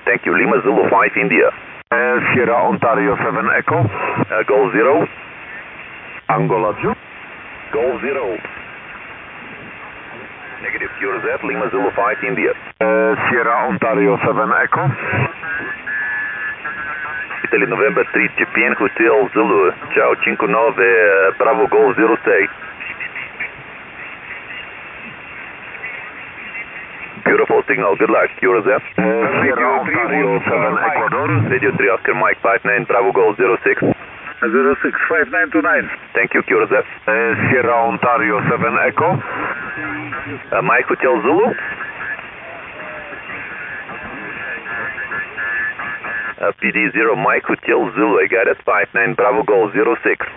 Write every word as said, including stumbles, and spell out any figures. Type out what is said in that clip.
Thank you. Lima Zulu five India. Uh, Sierra Ontario seven Echo. Uh, Golf zero. Angola two. Golf zero. Negative. Q R Z. Lima Zulu five India. Uh, Sierra Ontario seven Echo. Italy November three Japan Hotel Zulu. Ciao cinque nove Bravo Golf zero six. Beautiful signal. Good luck. Q R Z. Uh, Sierra Ontario seven Ecuador. Radio three Oscar Mike five nine Bravo Golf zero six. zero six five nine two nine. Thank you. Q R Z. Uh, Sierra Ontario seven Echo. Uh, Mike Hotel Zulu. Uh, P D zero Mike Hotel Zulu. I got it. five nine Bravo Golf zero six.